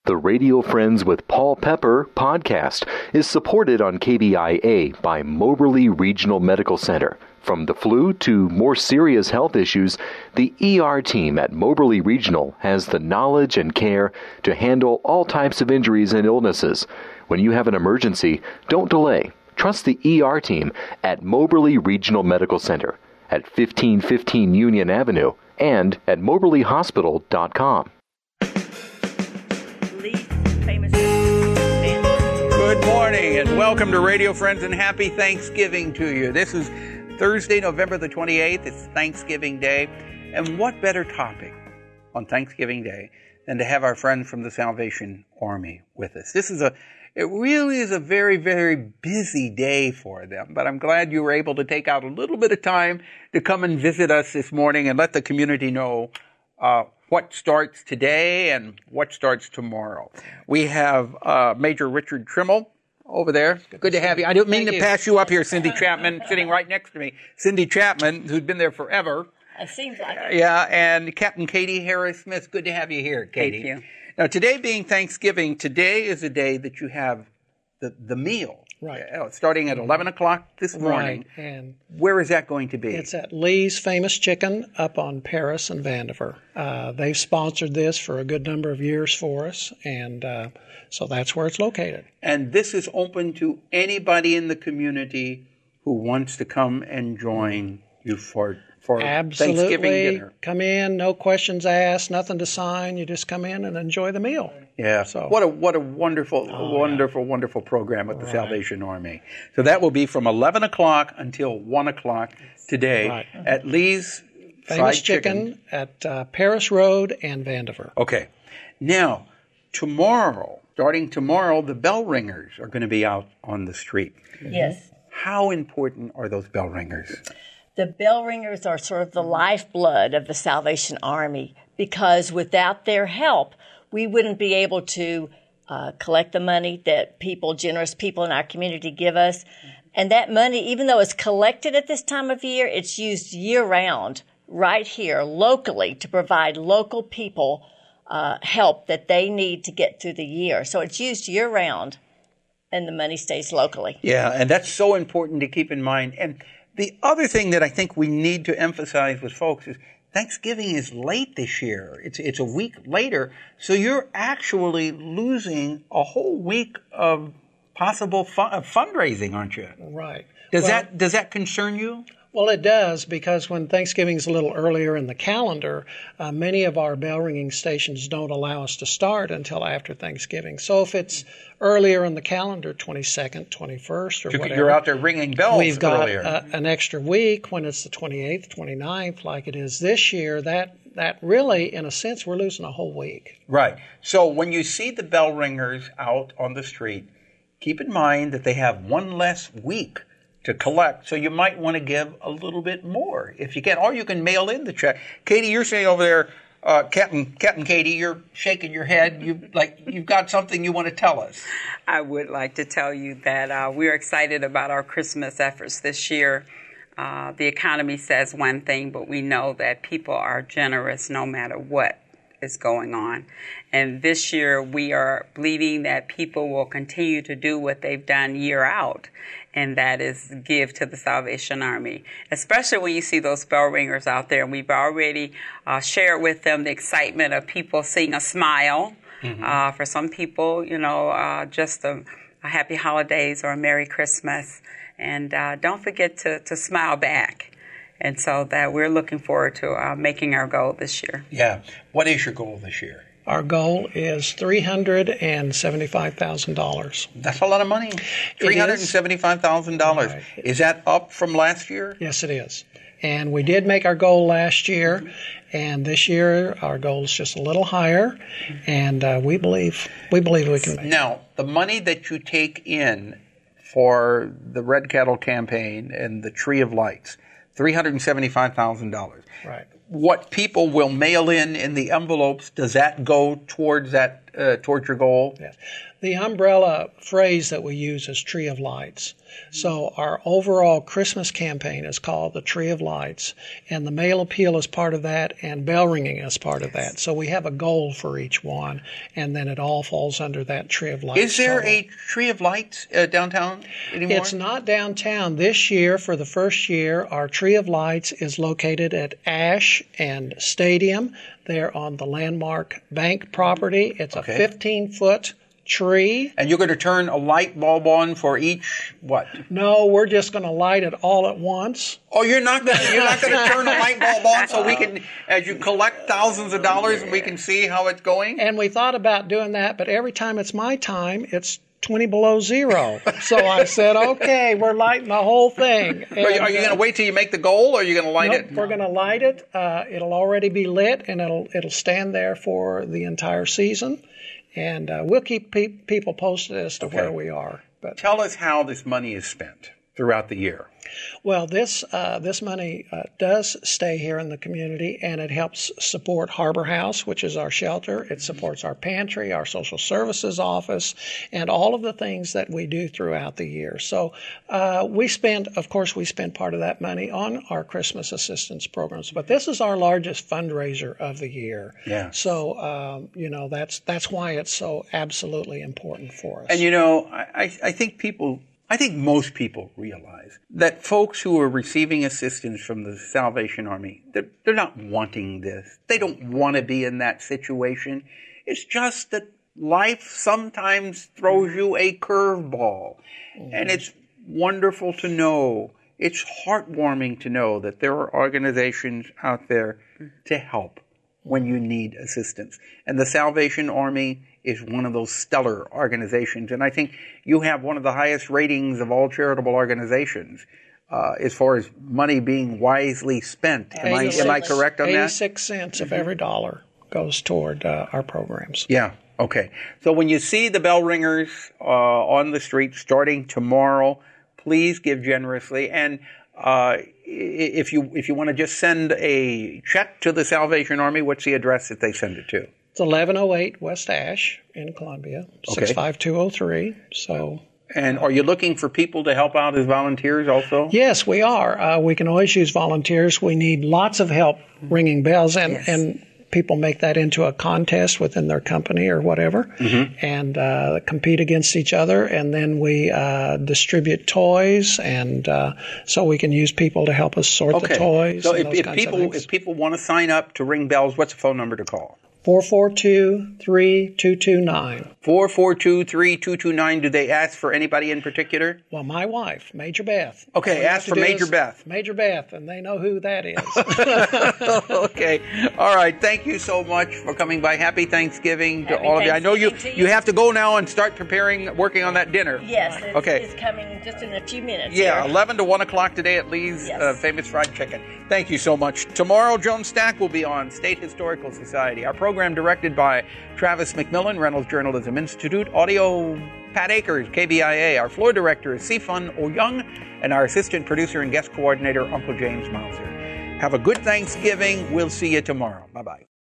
The Radio Friends with Paul Pepper podcast is supported on KBIA by Moberly Regional Medical Center. From the flu to more serious health issues, the ER team at Moberly Regional has the knowledge and care to handle all types of injuries and illnesses. When you have an emergency, don't delay. Trust the ER team at Moberly Regional Medical Center at 1515 Union Avenue and at moberlyhospital.com. Good morning and welcome to Radio Friends and happy Thanksgiving to you. This is Thursday, November the 28th. It's Thanksgiving Day. And what better topic on Thanksgiving Day than to have our friends from the Salvation Army with us. It really is a very, very busy day for them. But I'm glad you were able to take out a little bit of time to come and visit us this morning and let the community know what starts today and what starts tomorrow. We have Major Richard Trimmel over there. Good to have you. I didn't mean to pass you up here, Cindy Chapman, sitting right next to me. Cindy Chapman, who's been there forever. It seems like it. Yeah, and Captain Katie Harris-Smith. Good to have you here, Katie. Thank you. Now, today being Thanksgiving, today is a day that you have the meal. Right. Starting at 11 o'clock this morning. Right. And where is that going to be? it's at Lee's Famous Chicken up on Paris and Vandiver. They've sponsored this for a good number of years for us, and so that's where it's located. And this is open to anybody in the community who wants to come and join you for Thanksgiving Absolutely. dinner. Come in, no questions asked, nothing to sign. You just come in and enjoy the meal. Yeah. So- What a wonderful, wonderful program with the Salvation Army. So that will be from 11 o'clock until 1 o'clock today at Lee's Famous Fried Chicken at Paris Road and Vandiver. Okay. Now, starting tomorrow, the bell ringers are going to be out on the street. Yes. How important are those bell ringers? The bell ringers are sort of the lifeblood of the Salvation Army because without their help, we wouldn't be able to collect the money that generous people in our community give us. And that money, even though it's collected at this time of year, it's used year-round right here locally to provide local people help that they need to get through the year. So it's used year-round, and the money stays locally. Yeah, and that's so important to keep in mind. And the other thing that I think we need to emphasize with folks is Thanksgiving is late this year. It's a week later, so you're actually losing a whole week of possible fundraising, aren't you? Right. Does that concern you? Well, it does, because when Thanksgiving's a little earlier in the calendar, many of our bell ringing stations don't allow us to start until after Thanksgiving. So if it's earlier in the calendar, 22nd, 21st, or whatever, You're out there ringing bells we've got earlier. an extra week when it's the 28th, 29th, like it is this year. That really, in a sense, we're losing a whole week. Right. So when you see the bell ringers out on the street, keep in mind that they have one less week to collect, so you might want to give a little bit more if you can, or you can mail in the check. Katie, you're saying over there, Captain Katie, you're shaking your head. You've got something you want to tell us. I would like to tell you that we're excited about our Christmas efforts this year. The economy says one thing, but we know that people are generous no matter what is going on. And this year we are believing that people will continue to do what they've done year out, and that is give to the Salvation Army, especially when you see those bell ringers out there. And we've already shared with them the excitement of people seeing a smile. Mm-hmm. For some people, just a happy holidays or a Merry Christmas. And don't forget to smile back. And so that we're looking forward to making our goal this year. Yeah. What is your goal this year? Our goal is $375,000. That's a lot of money. $375,000. Right. Is that up from last year? Yes, it is. And we did make our goal last year, and this year our goal is just a little higher, and we believe we can make it. Now, the money that you take in for the Red Cattle campaign and the Tree of Lights, $375,000. Right. What people will mail in the envelopes, does that go towards that towards your goal? Yes. The umbrella phrase that we use is Tree of Lights. So our overall Christmas campaign is called the Tree of Lights, and the mail appeal is part of that, and bell ringing is part of that. So we have a goal for each one, and then it all falls under that Tree of Lights. Is there a Tree of Lights downtown anymore? It's not downtown. This year, for the first year, our Tree of Lights is located at Ash and Stadium. They're on the Landmark Bank property. It's a 15-foot tree. And you're going to turn a light bulb on for each what? No, we're just going to light it all at once. Oh, you're not going to turn a light bulb on so we can, as you collect thousands of dollars, we can see how it's going? And we thought about doing that, but every time it's my time, it's 20 below zero. So I said, okay, we're lighting the whole thing. And, are you going to wait till you make the goal, or are you going to light it? We're going to light it. It'll already be lit, and it'll stand there for the entire season. And we'll keep people posted as to where we are. But tell us how this money is spent throughout the year. Well, this money does stay here in the community, and it helps support Harbor House, which is our shelter. It supports our pantry, our social services office, and all of the things that we do throughout the year. So we spend part of that money on our Christmas assistance programs. But this is our largest fundraiser of the year. Yeah. So that's why it's so absolutely important for us. And I think most people realize that folks who are receiving assistance from the Salvation Army, they're not wanting this. They don't want to be in that situation. It's just that life sometimes throws you a curveball. And it's wonderful to know, it's heartwarming to know that there are organizations out there to help when you need assistance. And the Salvation Army is one of those stellar organizations. And I think you have one of the highest ratings of all charitable organizations as far as money being wisely spent. Am I correct on that? 86 cents of every dollar goes toward our programs. Yeah. Okay. So when you see the bell ringers on the street starting tomorrow, please give generously. And if you want to just send a check to the Salvation Army, what's the address that they send it to? It's 1108 West Ash in Columbia, 65203. So. And are you looking for people to help out as volunteers also? Yes, we are. We can always use volunteers. We need lots of help ringing bells, and people make that into a contest within their company or whatever, and compete against each other. And then we distribute toys, and so we can use people to help us sort the toys. So if people want to sign up to ring bells, what's the phone number to call? 442-3229. 442-3229. Do they ask for anybody in particular? Well, my wife, Major Beth. Okay, ask for Major Beth. Major Beth, and they know who that is. Okay. All right. Thank you so much for coming by. Happy Thanksgiving to all of you. I know you have to go now and start working on that dinner. Yes. It's coming just in a few minutes. Yeah, 11 to 1 o'clock today at Lee's Famous Fried Chicken. Thank you so much. Tomorrow, Joan Stack will be on State Historical Society. Our program directed by Travis McMillan, Reynolds Journalism Institute. Audio, Pat Akers, KBIA. Our floor director is Sifun Oyoung, and our assistant producer and guest coordinator, Uncle James Mauser. Have a good Thanksgiving. We'll see you tomorrow. Bye-bye.